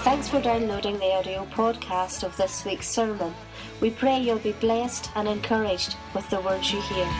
Thanks for downloading the audio podcast of this week's sermon. We pray you'll be blessed and encouraged with the words you hear.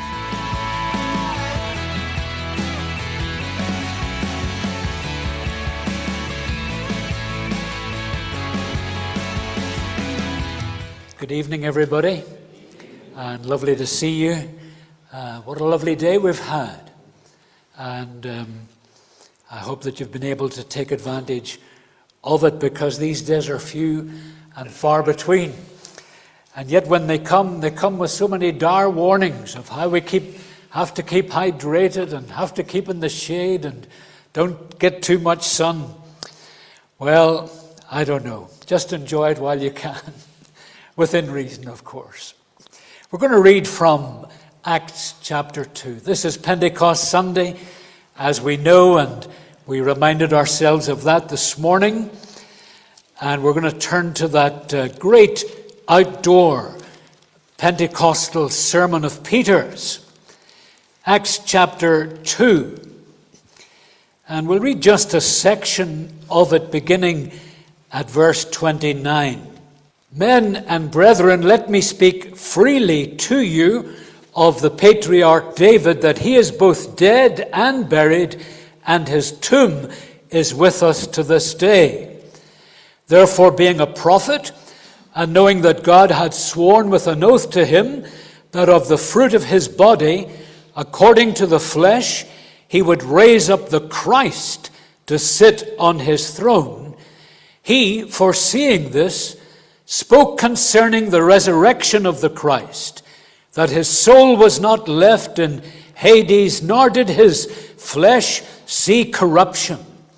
Good evening, everybody, and lovely to see you. What a lovely day we've had, and I hope that you've been able to take advantage of it, because these days are few and far between. And yet when they come with so many dire warnings of how we have to keep hydrated and have to keep in the shade and don't get too much sun. Well, I don't know. Just enjoy it while you can, within reason, of course. We're going to read from Acts chapter 2. This is Pentecost Sunday, as we know, and we reminded ourselves of that this morning, and we're going to turn to that great outdoor Pentecostal sermon of Peter's, Acts chapter 2. And we'll read just a section of it beginning at verse 29. Men and brethren, let me speak freely to you of the patriarch David, that he is both dead and buried, and his tomb is with us to this day. Therefore, being a prophet, and knowing that God had sworn with an oath to him that of the fruit of his body, according to the flesh, he would raise up the Christ to sit on his throne, he, foreseeing this, spoke concerning the resurrection of the Christ, that his soul was not left in Hades, nor did his flesh see corruption.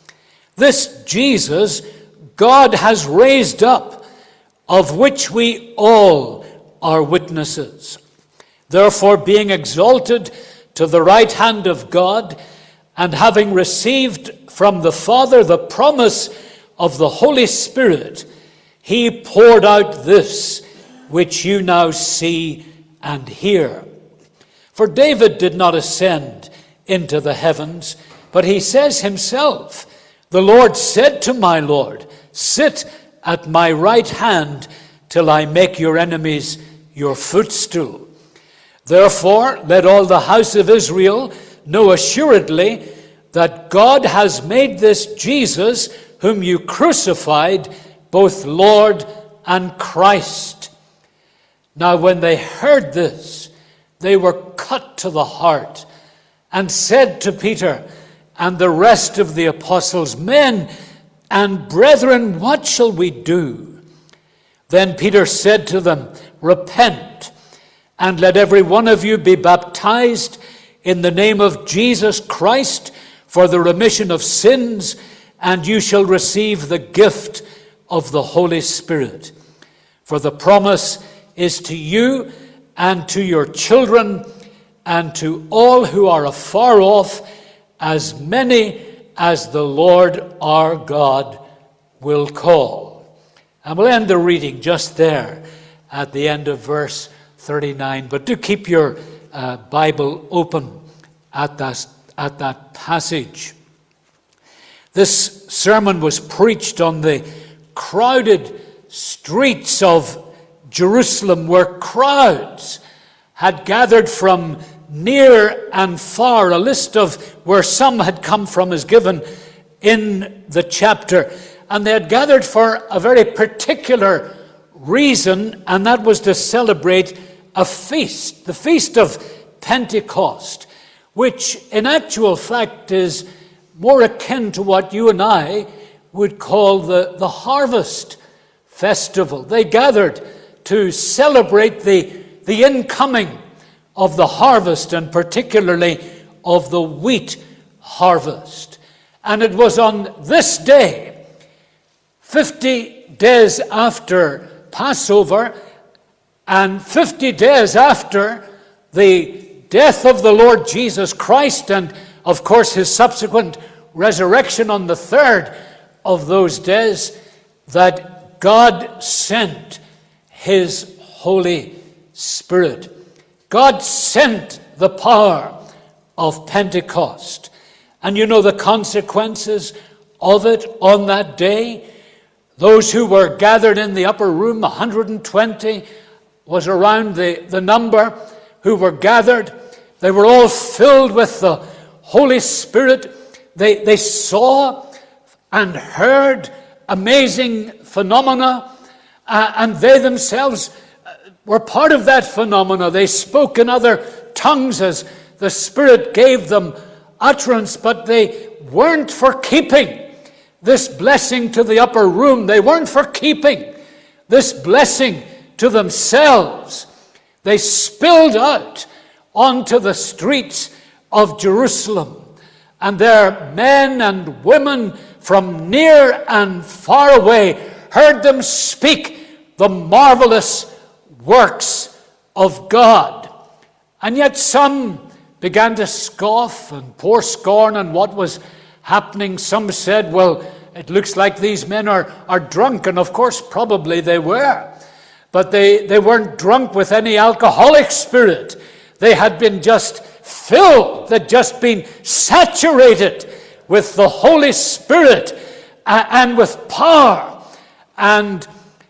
This Jesus God has raised up, of which we all are witnesses. Therefore, being exalted to the right hand of God, and having received from the Father the promise of the Holy Spirit, he poured out this which you now see and hear. For David did not ascend into the heavens, but he says himself, the Lord said to my Lord, sit at my right hand till I make your enemies your footstool. Therefore, let all the house of Israel know assuredly that God has made this Jesus, whom you crucified, both Lord and Christ. Now when they heard this, they were cut to the heart, and said to Peter and the rest of the apostles, men and brethren, what shall we do? Then Peter said to them, repent, and let every one of you be baptized in the name of Jesus Christ for the remission of sins, and you shall receive the gift of the Holy Spirit. For the promise is to you and to your children and to all who are afar off, as many as the Lord our God will call. And we'll end the reading just there at the end of verse 39. But do keep your Bible open at that passage. This sermon was preached on the crowded streets of Jerusalem, where crowds had gathered from near and far. A list of where some had come from is given in the chapter. And they had gathered for a very particular reason, and that was to celebrate a feast, the Feast of Pentecost, which in actual fact is more akin to what you and I would call the harvest festival. They gathered to celebrate the incoming of the harvest, and particularly of the wheat harvest. And it was on this day, 50 days after Passover, and 50 days after the death of the Lord Jesus Christ, and of course his subsequent resurrection on the third of those days, that God sent his Holy Spirit. God sent the power of Pentecost. And you know the consequences of it on that day. Those who were gathered in the upper room, 120 was around the number who were gathered. They were all filled with the Holy Spirit. They saw and heard amazing phenomena, and they themselves were part of that phenomena. They spoke in other tongues as the Spirit gave them utterance, but they weren't for keeping this blessing to the upper room. They weren't for keeping this blessing to themselves. They spilled out onto the streets of Jerusalem. And there men and women from near and far away heard them speak the marvelous works of God. And yet some began to scoff and pour scorn on what was happening. Some said, well, it looks like these men are drunk. And of course, probably they were. But they weren't drunk with any alcoholic spirit. They had been just filled, they'd just been saturated with the Holy Spirit and with power. And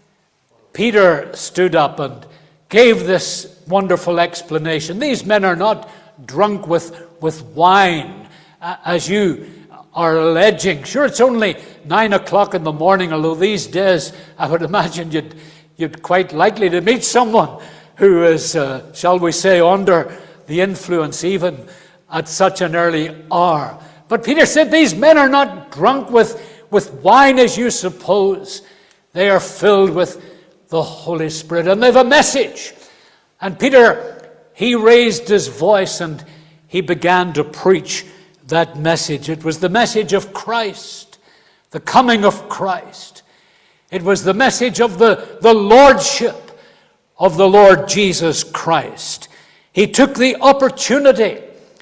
Peter stood up and gave this wonderful explanation. These men are not drunk with wine, as you are alleging. Sure, it's only 9 o'clock in the morning, although these days I would imagine you'd quite likely to meet someone who is, shall we say, under the influence even at such an early hour. But Peter said, these men are not drunk with wine as you suppose. They are filled with the Holy Spirit, and they have a message. And Peter, he raised his voice and he began to preach that message. It was the message of Christ, the coming of Christ. It was the message of the lordship of the Lord Jesus Christ. He took the opportunity,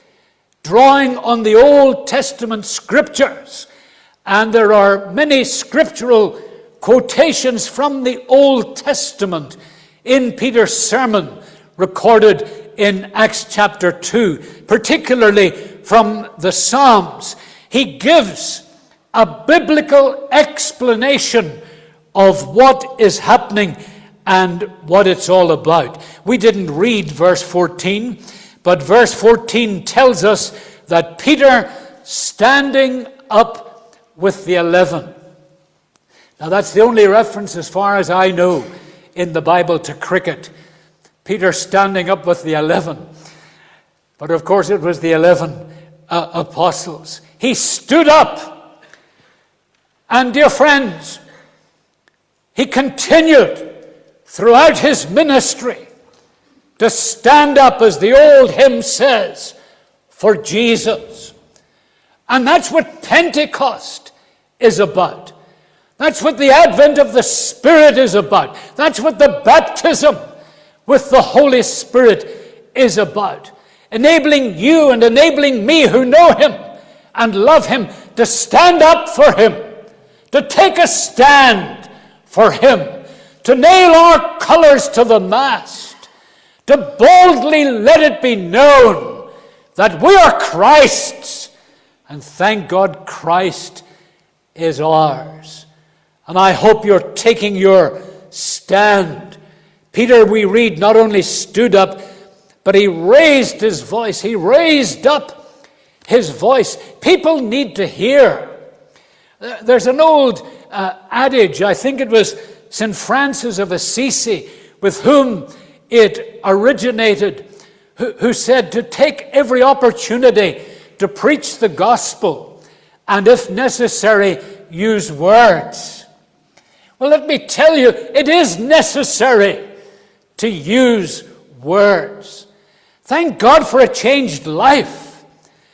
drawing on the Old Testament scriptures, and there are many scriptural quotations from the Old Testament in Peter's sermon recorded in Acts chapter 2, particularly from the Psalms. He gives a biblical explanation of what is happening and what it's all about. We didn't read verse 14, but verse 14 tells us that Peter, standing up with the 11. Now that's the only reference, as far as I know, in the Bible to cricket. Peter standing up with the 11. But of course it was the 11 apostles. He stood up. And dear friends, he continued throughout his ministry to stand up, as the old hymn says, for Jesus. And that's what Pentecost is about. That's what the advent of the Spirit is about. That's what the baptism with the Holy Spirit is about. Enabling you and enabling me who know him and love him to stand up for him, to take a stand for him, to nail our colors to the mast, to boldly let it be known that we are Christ's. And thank God Christ is ours. And I hope you're taking your stand. Peter, we read, not only stood up, but he raised his voice. He raised up his voice. People need to hear. There's an old adage, I think it was St. Francis of Assisi, with whom it originated, who said to take every opportunity to preach the gospel, and if necessary, use words. Well, let me tell you, it is necessary to use words. Thank God for a changed life.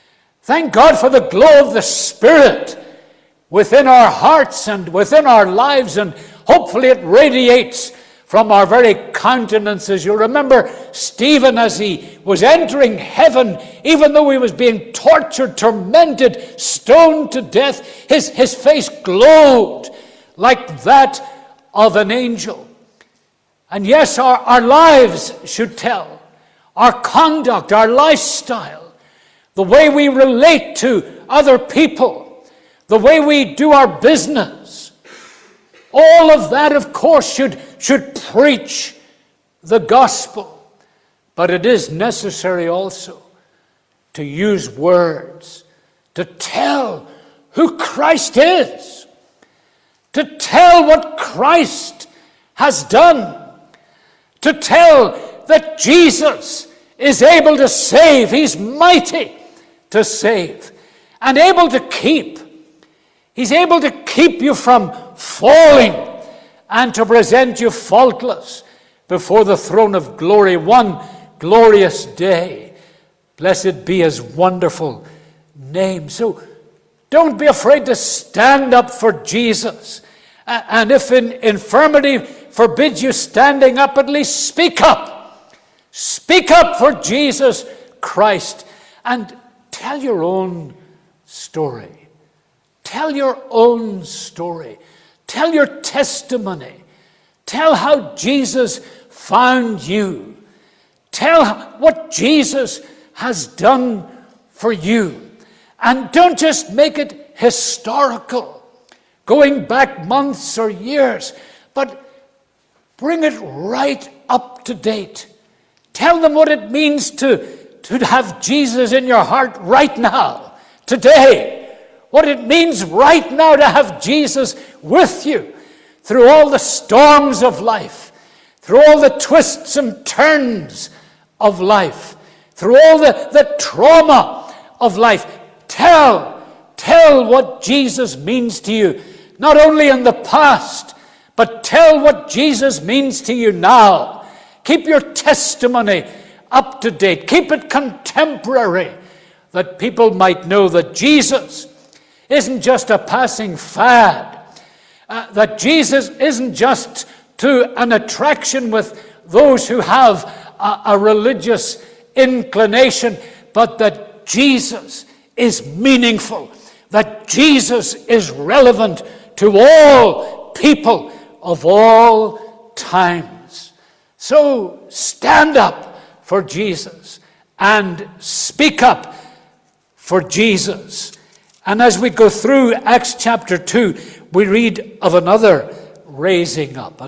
Thank God for the glow of the Spirit within our hearts and within our lives, and hopefully it radiates from our very countenances. You'll remember Stephen, as he was entering heaven, even though he was being tortured, tormented, stoned to death, his face glowed like that of an angel. And yes, our lives should tell. Our conduct, our lifestyle, the way we relate to other people, the way we do our business. All of that, of course, should preach the gospel. But it is necessary also to use words to tell who Christ is, to tell what Christ has done, to tell that Jesus is able to save. He's mighty to save and able to keep. He's able to keep you from falling and to present you faultless before the throne of glory one glorious day. Blessed be his wonderful name. So don't be afraid to stand up for Jesus. And if infirmity forbids you standing up, at least speak up. Speak up for Jesus Christ and tell your own story. Tell your own story. Tell your testimony. Tell how Jesus found you. Tell what Jesus has done for you. And don't just make it historical, going back months or years, but bring it right up to date. Tell them what it means to have Jesus in your heart right now, today. What it means right now to have Jesus with you through all the storms of life, through all the twists and turns of life, through all the trauma of life. Tell what Jesus means to you, not only in the past, but tell what Jesus means to you now. Keep your testimony up to date. Keep it contemporary, that people might know that Jesus isn't just a passing fad, that Jesus isn't just to an attraction with those who have a religious inclination, but that Jesus is meaningful, that Jesus is relevant to all people of all times. So stand up for Jesus and speak up for Jesus. And as we go through Acts chapter 2, we read of another raising up,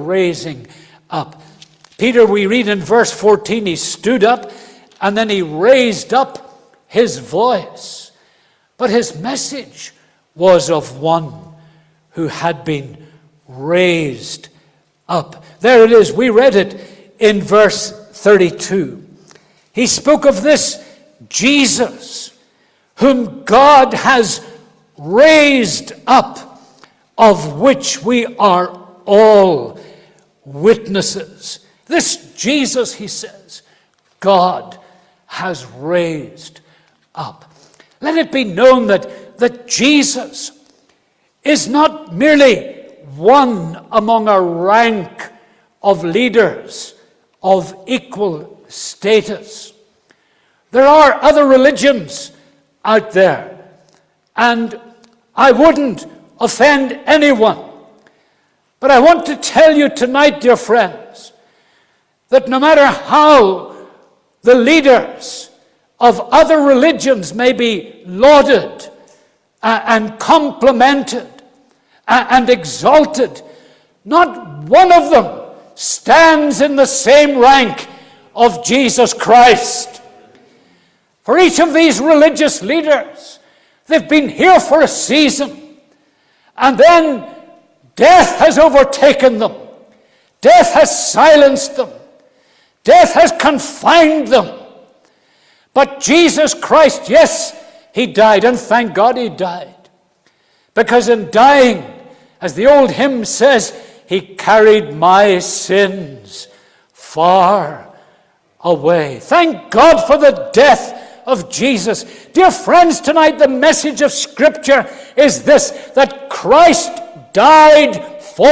Peter, we read in verse 14, he stood up and then he raised up his voice. But his message was of one who had been raised up. There it is. We read it in verse 32. He spoke of this Jesus, whom God has raised up, of which we are all witnesses. This Jesus, he says, God has raised up. Let it be known that Jesus is not merely one among a rank of leaders of equal status. There are other religions out there, and I wouldn't offend anyone. But I want to tell you tonight, dear friends, that no matter how the leaders of other religions may be lauded and complimented and exalted, not one of them stands in the same rank of Jesus Christ. For each of these religious leaders, they've been here for a season, and then death has overtaken them. Death has silenced them. Death has confined them. But Jesus Christ, yes, he died, and thank God he died. Because in dying, as the old hymn says, he carried my sins far away. Thank God for the death of Jesus. Dear friends, tonight the message of Scripture is this, that Christ died for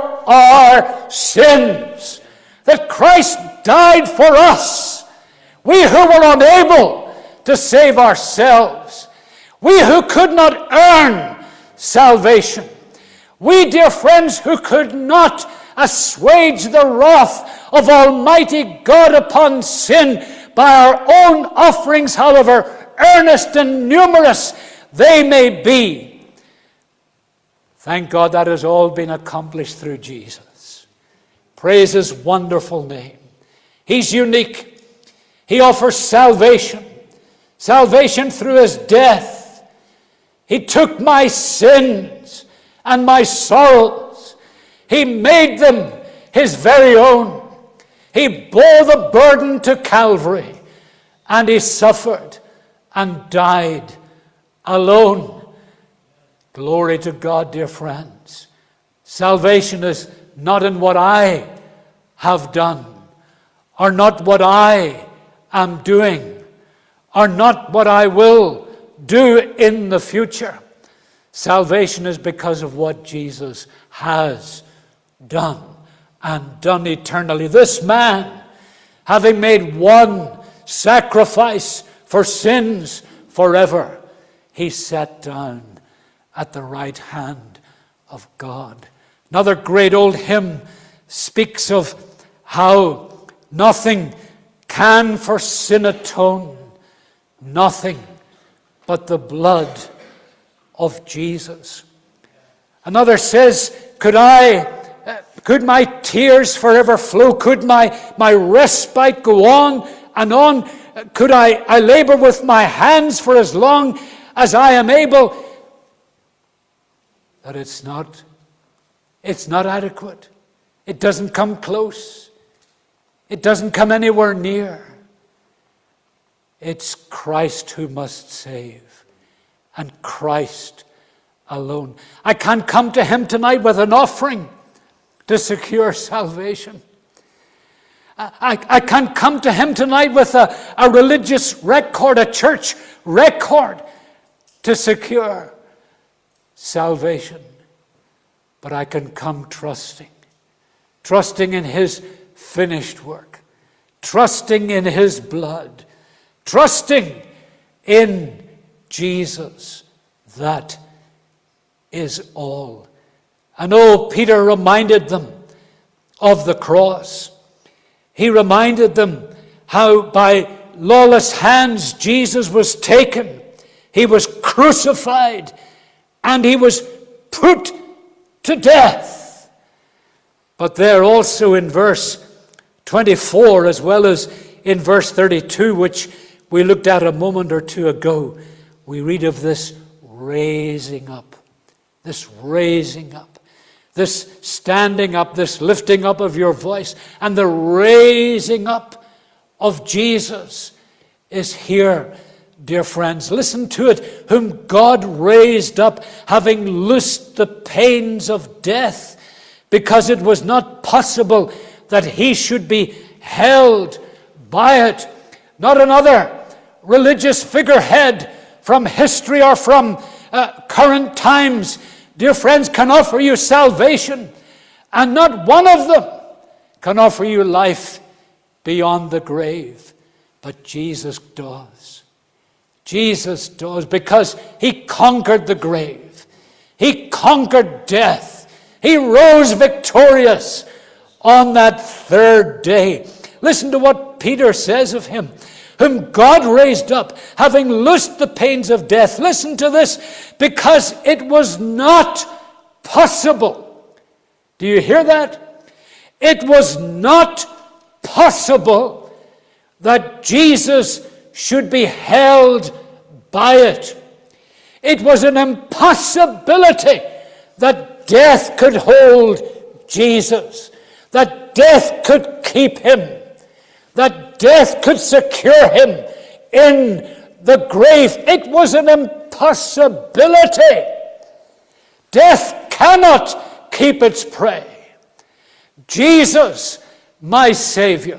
our sins. That Christ died for us. We who were unable to save ourselves. We who could not earn salvation. We, dear friends, who could not assuage the wrath of Almighty God upon sin by our own offerings, however earnest and numerous they may be. Thank God that has all been accomplished through Jesus. Praise his wonderful name. He's unique. He offers salvation. Salvation through his death. He took my sins and my sorrows. He made them his very own. He bore the burden to Calvary, and he suffered and died alone. Glory to God, dear friends. Salvation is not in what I have done, or not what I am doing, or not what I will do in the future. Salvation is because of what Jesus has done, and done eternally. This man, having made one sacrifice for sins forever, he sat down at the right hand of God. Another great old hymn speaks of how nothing can for sin atone, nothing but the blood of Jesus. Another says, could my tears forever flow? Could my respite go on and on? Could I labor with my hands for as long as I am able? That it's not adequate. It doesn't come close. It doesn't come anywhere near. It's Christ who must save, and Christ alone. I can't come to him tonight with an offering to secure salvation. I can't come to him tonight with a religious record, a church record to secure salvation. But I can come trusting in his finished work, trusting in his blood, trusting in Jesus. That is all. And Peter reminded them of the cross. He reminded them how by lawless hands Jesus was taken. He was crucified and he was put to death. But there also in verse 24, as well as in verse 32, which we looked at a moment or two ago, we read of this raising up, this standing up, this lifting up of your voice, and the raising up of Jesus is here, dear friends. Listen to it. Whom God raised up, having loosed the pains of death, because it was not possible that he should be held by it. Not another religious figurehead from history or from current times, dear friends, can offer you salvation, and not one of them can offer you life beyond the grave. But Jesus does. Jesus does, because he conquered the grave. He conquered death. He rose victorious on that third day. Listen to what Peter says of him. Whom God raised up, having loosed the pains of death. Listen to this. Because it was not possible. Do you hear that? It was not possible that Jesus should be held by it. It was an impossibility that death could hold Jesus, that death could keep him, that death could secure him in the grave. It was an impossibility. Death cannot keep its prey. Jesus, my Savior,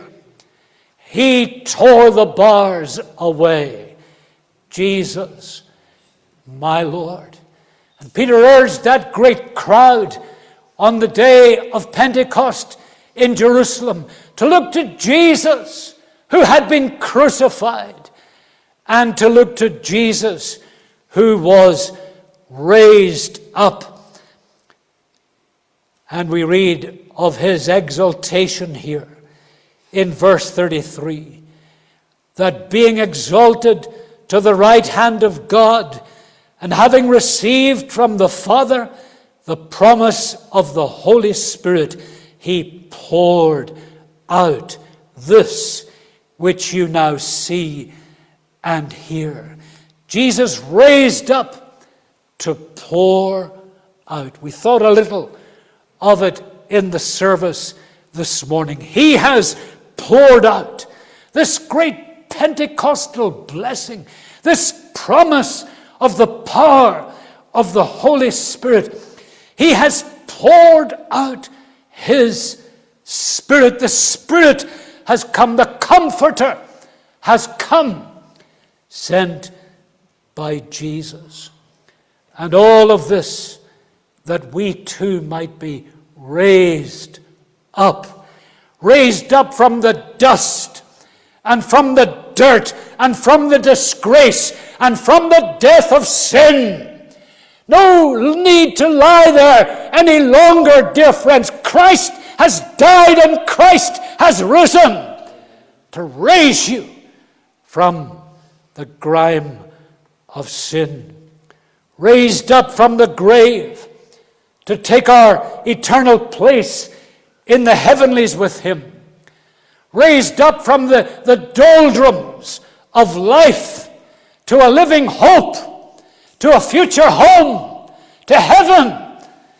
he tore the bars away. Jesus, my Lord. And Peter urged that great crowd on the day of Pentecost in Jerusalem to look to Jesus, who had been crucified, and to look to Jesus, who was raised up. And we read of his exaltation here in verse 33, that being exalted to the right hand of God, and having received from the Father the promise of the Holy Spirit, he poured out this which you now see and hear. Jesus raised up to pour out. We thought a little of it in the service this morning. He has poured out this great Pentecostal blessing, this promise of the power of the Holy Spirit. He has poured out his Spirit. The Spirit has come. The Comforter has come, sent by Jesus. And all of this that we too might be raised up from the dust and from the dirt and from the disgrace and from the death of sin. No need to lie there any longer, dear friends. Christ has died and Christ has risen to raise you from the grime of sin. Raised up from the grave to take our eternal place in the heavenlies with him. Raised up from the doldrums of life to a living hope, to a future home, to heaven.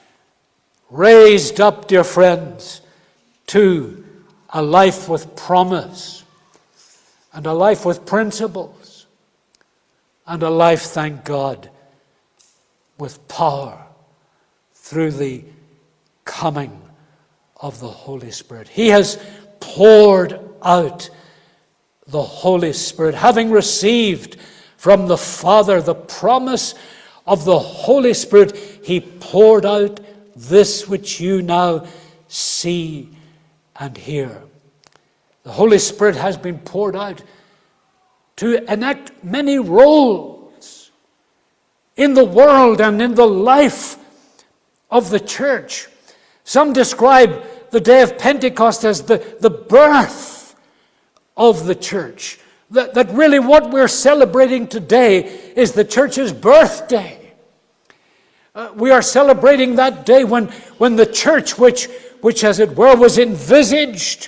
Raised up, dear friends, to a life with promise and a life with principles and a life, thank God, with power through the coming of the Holy Spirit. He has poured out the Holy Spirit, having received from the Father the promise of the Holy Spirit. He poured out this which you now see and hear. The Holy Spirit has been poured out to enact many roles in the world and in the life of the church. Some describe the day of Pentecost as the birth of the church. That really what we're celebrating today is the church's birthday. We are celebrating that day when the church, which as it were was envisaged,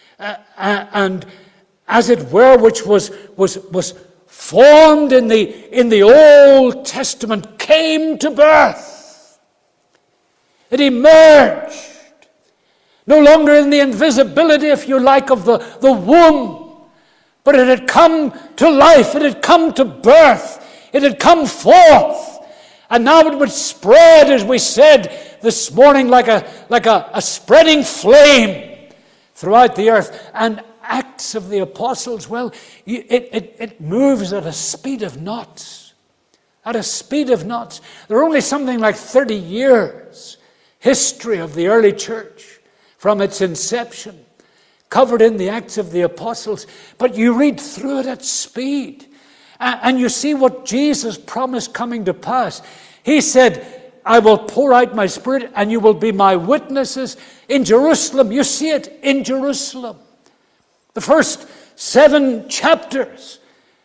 and as it were which was formed in the Old Testament, came to birth. It emerged, no longer in the invisibility, if you like, of the womb, but it had come to life, it had come to birth, it had come forth, and now it would spread, as we said this morning, like a spreading flame throughout the earth. And Acts of the Apostles, well, it moves at a speed of knots. At a speed of knots. There are only something like 30 years history of the early church from its inception, covered in the Acts of the Apostles. But you read through it at speed, and you see what Jesus promised coming to pass. He said, I will pour out my Spirit, and you will be my witnesses in Jerusalem. You see it in Jerusalem. The first 7 chapters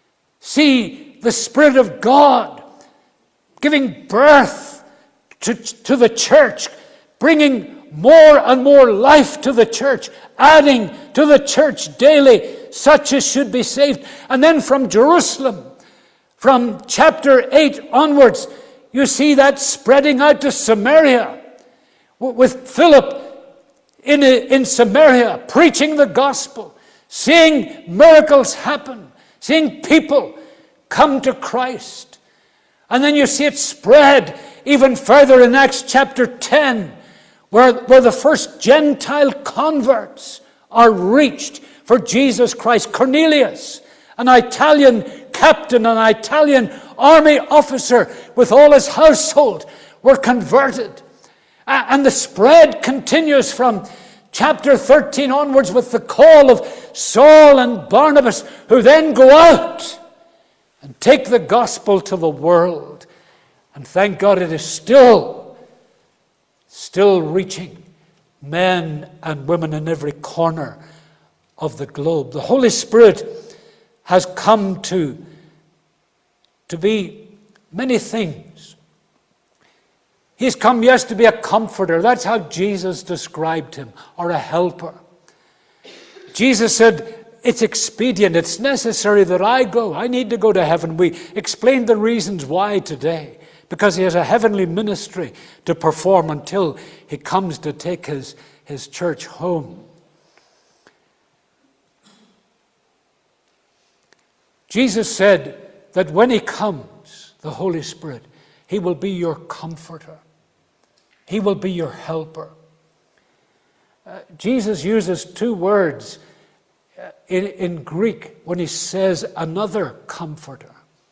see the Spirit of God giving birth to the church, bringing more and more life to the church, adding to the church daily such as should be saved. And then from Jerusalem, from chapter 8 onwards, you see that spreading out to Samaria, with Philip in Samaria preaching the gospel, seeing miracles happen, seeing people come to Christ. And then you see it spread even further in Acts chapter 10, where the first Gentile converts are reached for Jesus Christ. Cornelius, an Italian captain, an Italian army officer with all his household, were converted. And the spread continues from chapter 13 onwards with the call of Saul and Barnabas, who then go out and take the gospel to the world. And thank God it is still reaching men and women in every corner of the globe. The Holy Spirit has come to be many things. He's come, yes, to be a comforter. That's how Jesus described him, or a helper. Jesus said, it's expedient, it's necessary that I go. I need to go to heaven. We explained the reasons why today. Because he has a heavenly ministry to perform until he comes to take his church home. Jesus said that when he comes, the Holy Spirit, he will be your comforter. He will be your helper. Jesus uses two words in Greek when he says another comforter.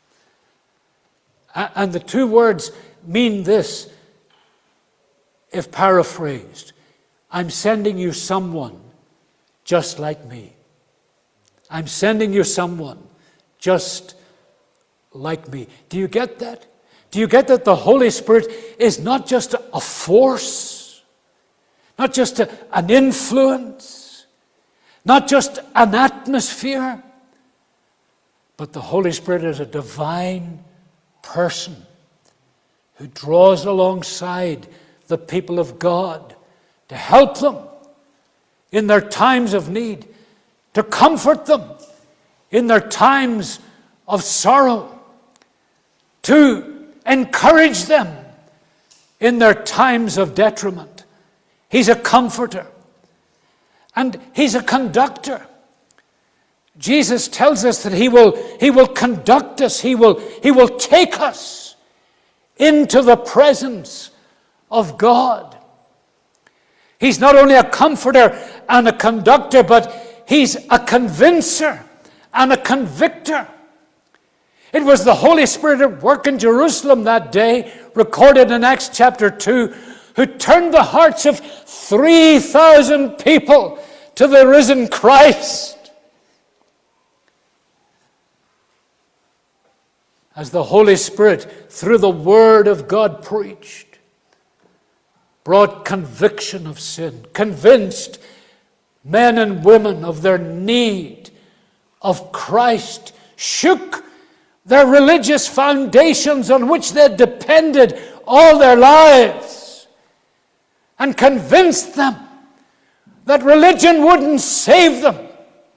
And the two words mean this, if paraphrased. I'm sending you someone just like me. I'm sending you someone just like me. Do you get that? Do you get that the Holy Spirit is not just a force, not just an influence, not just an atmosphere, but the Holy Spirit is a divine person who draws alongside the people of God to help them in their times of need, to comfort them in their times of sorrow, to encourage them in their times of detriment. He's a comforter. And he's a conductor. Jesus tells us that he will conduct us. He will take us into the presence of God. He's not only a comforter and a conductor, but he's a convincer and a convictor. It was the Holy Spirit at work in Jerusalem that day, recorded in Acts chapter 2, who turned the hearts of 3,000 people to the risen Christ. As the Holy Spirit, through the Word of God preached, brought conviction of sin, convinced men and women of their need of Christ, shook their religious foundations on which they had depended all their lives, and convinced them that religion wouldn't save them.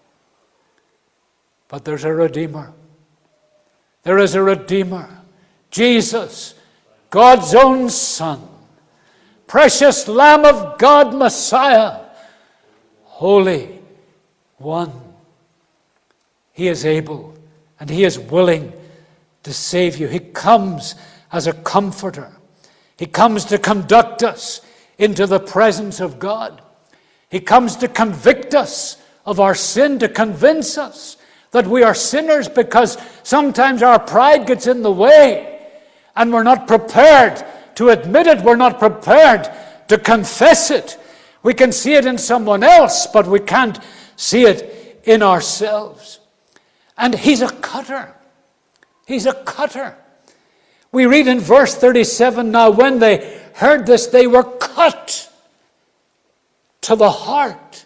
But there's a Redeemer. There is a Redeemer. Jesus, God's own Son, precious Lamb of God, Messiah, Holy One. He is able and he is willing to save you. He comes as a comforter. He comes to conduct us into the presence of God. He comes to convict us of our sin, to convince us that we are sinners, because sometimes our pride gets in the way and we're not prepared to admit it. We're not prepared to confess it. We can see it in someone else, but we can't see it in ourselves. And he's a cutter. He's a cutter. We read in verse 37, now when they heard this, they were cut to the heart,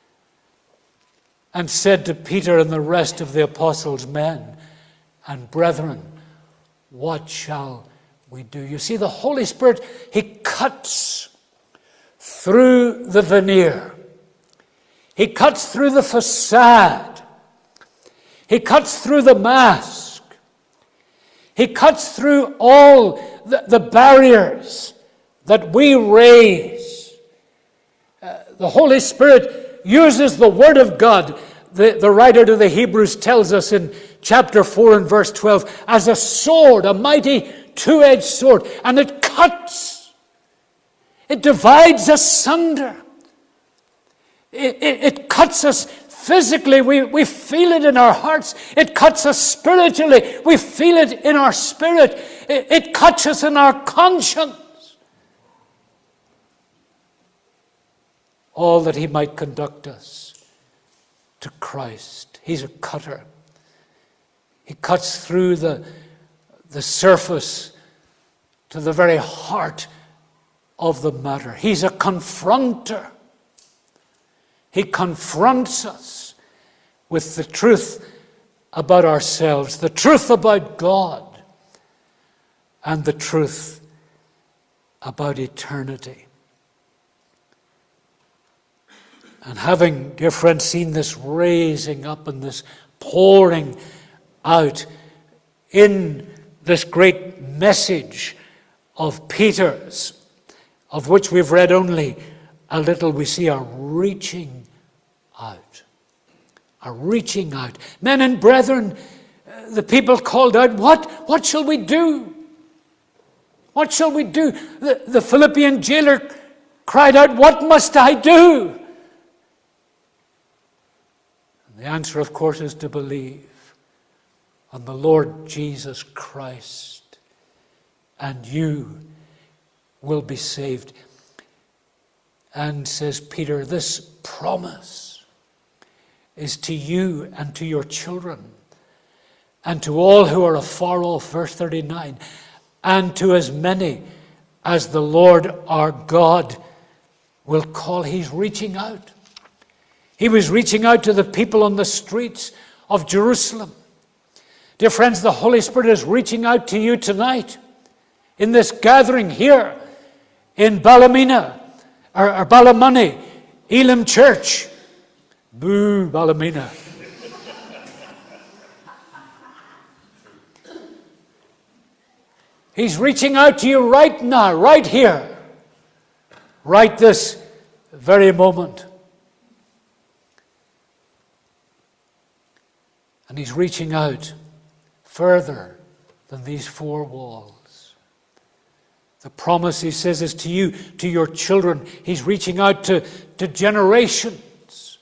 and said to Peter and the rest of the apostles, men and brethren, what shall we do? You see, the Holy Spirit, he cuts through the veneer. He cuts through the facade. He cuts through the mask. He cuts through all the barriers that we raise. The Holy Spirit uses the Word of God. The writer to the Hebrews tells us in chapter 4 and verse 12, as a sword, a mighty two-edged sword, and it cuts. It divides asunder. It cuts us physically. We feel it in our hearts. It cuts us spiritually. We feel it in our spirit. It cuts us in our conscience. All that he might conduct us to Christ. He's a cutter. He cuts through the surface to the very heart of the matter. He's a confronter. He confronts us with the truth about ourselves, the truth about God, and the truth about eternity. And having, dear friends, seen this raising up and this pouring out in this great message of Peter's, of which we've read only a little, we see a reaching out. A reaching out. Men and brethren, the people called out, what shall we do? What shall we do? The Philippian jailer cried out, what must I do? And the answer, of course, is to believe on the Lord Jesus Christ, and you will be saved. And says Peter, this promise is to you and to your children and to all who are afar off, verse 39, and to as many as the Lord our God will call. He's reaching out. He was reaching out to the people on the streets of Jerusalem. Dear friends, the Holy Spirit is reaching out to you tonight in this gathering here in Ballymena, or Ballymoney, Elim Church. Boo, Ballymena. He's reaching out to you right now, right here, right this very moment. And he's reaching out further than these four walls. The promise, he says, is to you, to your children. He's reaching out to generations.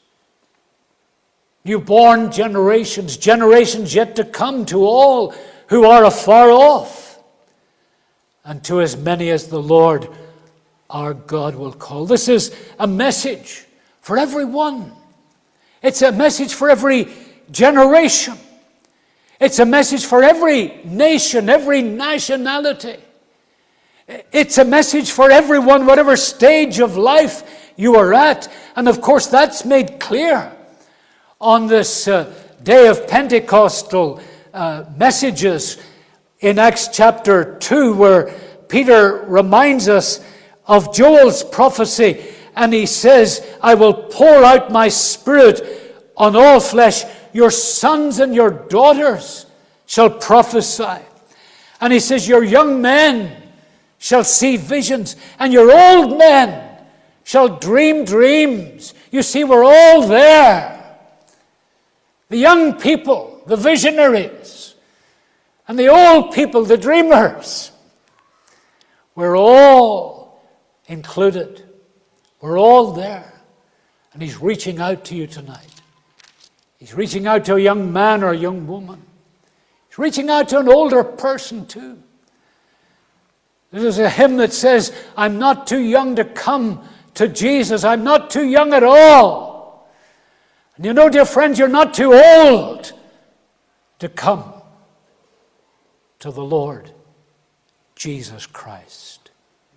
Newborn generations, generations yet to come, to all who are afar off, and to as many as the Lord our God will call. This is a message for everyone. It's a message for every generation. It's a message for every nation, every nationality. It's a message for everyone, whatever stage of life you are at. And of course, that's made clear on this day of Pentecostal messages in Acts chapter 2, where Peter reminds us of Joel's prophecy, and he says, I will pour out my spirit on all flesh. Your sons and your daughters shall prophesy. And he says, your young men shall see visions, and your old men shall dream dreams. You see, we're all there. The young people, the visionaries, and the old people, the dreamers. We're all included. We're all there. And he's reaching out to you tonight. He's reaching out to a young man or a young woman. He's reaching out to an older person too. There's a hymn that says, I'm not too young to come to Jesus. I'm not too young at all. And you know, dear friends, you're not too old to come to the Lord Jesus Christ.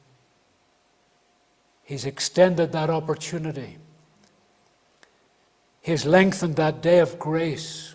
He's extended that opportunity. He's lengthened that day of grace.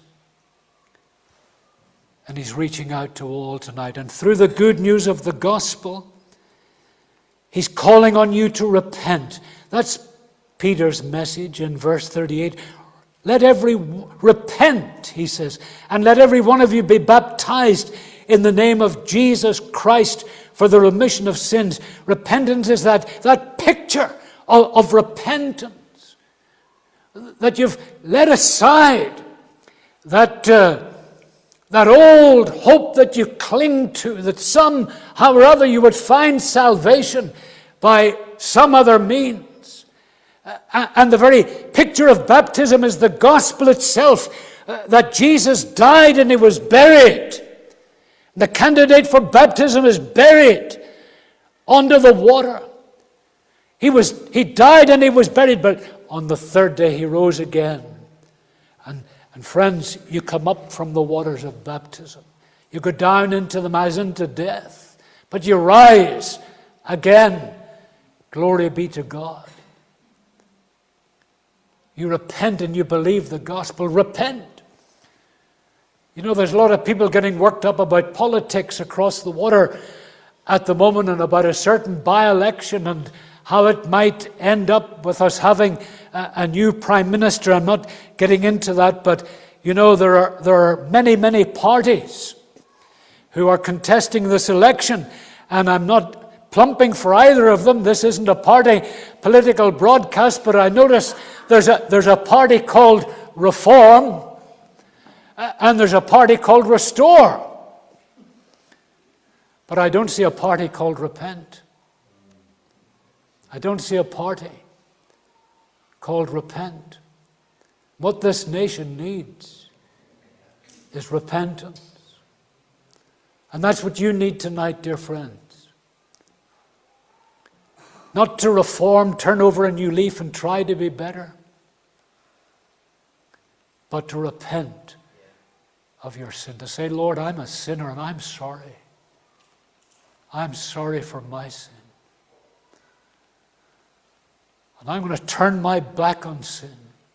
And he's reaching out to all tonight. And through the good news of the gospel, he's calling on you to repent. That's Peter's message in verse 38. Let repent, he says, and let every one of you be baptized in the name of Jesus Christ for the remission of sins. Repentance is that picture of repentance, that you've let aside that old hope that you cling to, that somehow or other you would find salvation by some other means. And the very picture of baptism is the gospel itself, that Jesus died and he was buried. The candidate for baptism is buried under the water. He died and he was buried, but on the third day he rose again. And friends, you come up from the waters of baptism. You go down into them as into death, but you rise again. Glory be to God. You repent and you believe the gospel. Repent. You know, there's a lot of people getting worked up about politics across the water, at the moment and about a certain by-election and how it might end up with us having a new Prime Minister. I'm not getting into that, but you know, there are many, many parties who are contesting this election, and I'm not plumping for either of them. This isn't a party political broadcast, but I notice there's a party called Reform, and there's a party called Restore. But I don't see a party called Repent. I don't see a party called Repent. What this nation needs is repentance. And that's what you need tonight, dear friends. Not to reform, turn over a new leaf and try to be better, but to repent of your sin. To say, Lord, I'm a sinner and I'm sorry. I'm sorry for my sin. And I'm going to turn my back on sin.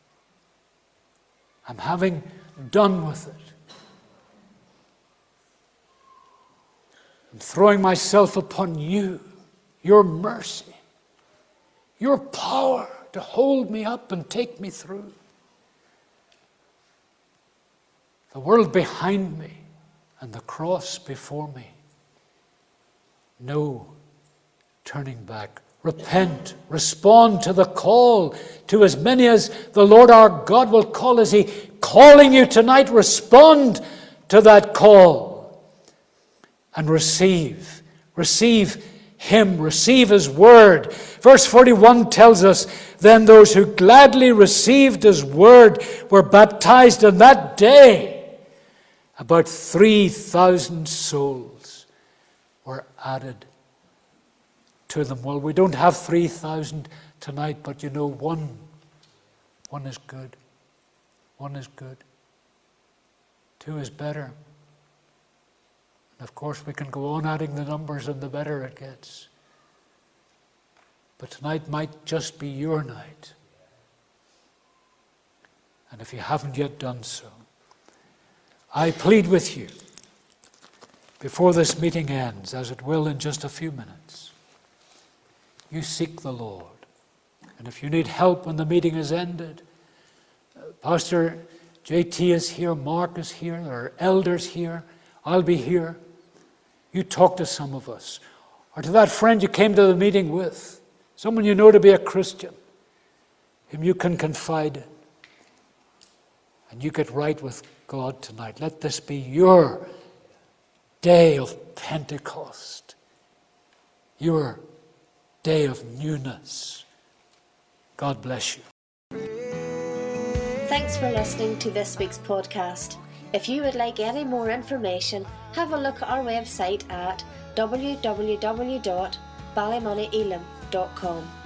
I'm having done with it. I'm throwing myself upon you, your mercy, your power to hold me up and take me through. The world behind me and the cross before me. No turning back. Repent. Respond to the call to as many as the Lord our God will call. Is He calling you tonight? Respond to that call and receive. Receive Him. Receive His word. Verse 41 tells us, then those who gladly received His word were baptized, and that day about 3,000 souls were added to them. Well, we don't have 3,000 tonight, but you know, one is good. One is good. Two is better. And of course, we can go on adding the numbers, and the better it gets. But tonight might just be your night. And if you haven't yet done so, I plead with you, before this meeting ends, as it will in just a few minutes, you seek the Lord. And if you need help when the meeting is ended, Pastor JT is here, Mark is here, there are elders here, I'll be here. You talk to some of us. Or to that friend you came to the meeting with, someone you know to be a Christian, whom you can confide in. And you get right with God tonight. Let this be your day of Pentecost, your day of newness. God bless you. Thanks for listening to this week's podcast. If you would like any more information, have a look at our website at www.ballymoneyelam.com.